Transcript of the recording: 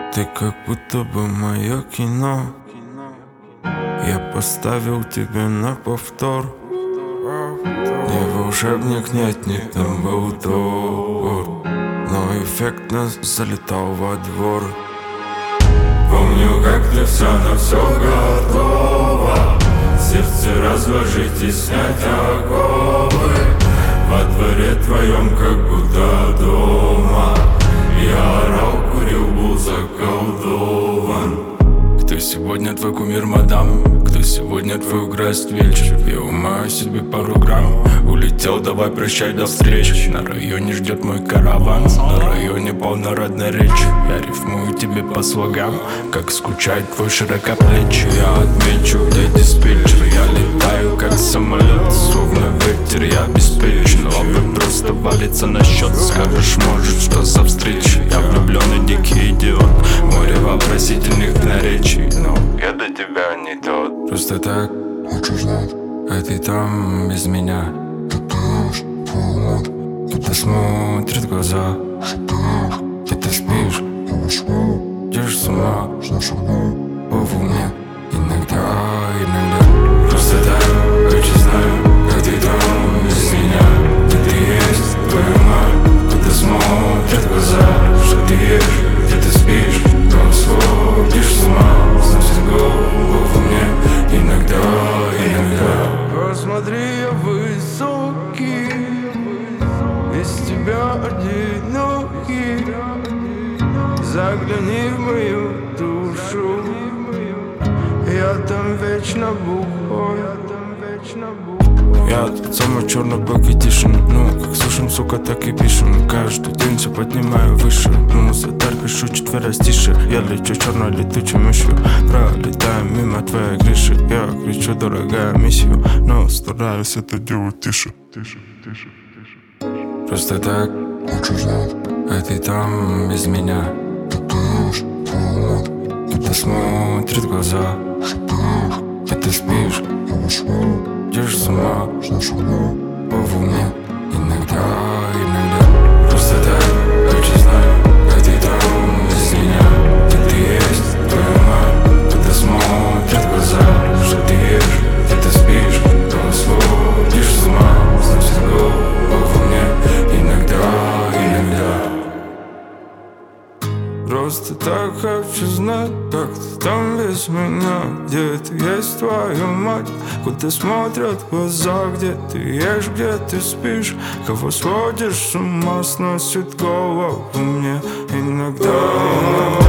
Ты как будто бы мое кино. Я поставил тебя на повтор. Не волшебник, нет, не там был тор, но эффектно залетал во двор. Помню, как ты все на все готова. Сердце разложить и снять оковы. Во дворе твоем как будто дома. Я орал, курил, был заколдован. Кто сегодня твой кумир, мадам? Кто сегодня твой украсть вечер? Я умаю себе пару грамм. Улетел, давай прощай, до встречи. На районе ждет мой караван. На районе полно родной речи. Я рифмую тебе по слогам, как скучает твой широкоплечий. Я отмечу, где диспетчер. Я летаю, как самолет, словно ветер. Я обеспечен, лапы просто валится на счет. Скажешь, может, что за встреча? Я влюбленный дикий идиот. Море вопросительных наречий, но я до тебя не тот. Просто так хочу знать, а ты там без меня. шатаешь, твой Кто-то смотрит в глаза, шатаешь, где ты спишь, я восьму, держишь с ума. знаешь одну, В уме иногда. Просто так хочу знать, как ты там без меня. Где ты есть, твою мать. Кто-то смотрит в глаза, что ты ешь, где ты спишь. Там сходишь с ума, сносит голову в мне. Иногда. Посмотри, я высокий, без тебя одинокий. Загляни в мою душу, я там вечно бухой. Я тот самый черный пакетишен. Ну, как слушаем, сука, так и пишем. Каждый день все поднимаю выше. Ну, задарь, пишу четверостише. Я лечу черной летучей мышью. Пролетаем мимо твоей крыши. Я кричу, дорогая, миссию, но стараюсь это делать тише. Просто так хочу знать, а ты там без меня. шатаешь, твой Кто-то смотрит в глаза, шатаешь, где ты спишь, я восьму, держишь с ума. знаешь одну, В уме иногда. Просто так хочу знать, как ты там без меня. Где ты есть, твою мать. Кто-то смотрит в глаза, что ты ешь, где ты спишь. Там сходишь с ума, значит голову в уме. Иногда. Просто так хочу знать, как ты там без меня. Где ты есть, твою мать. Куда смотрят глаза, где ты ешь, где ты спишь. Кого сводишь с ума, сносит голову мне. Иногда.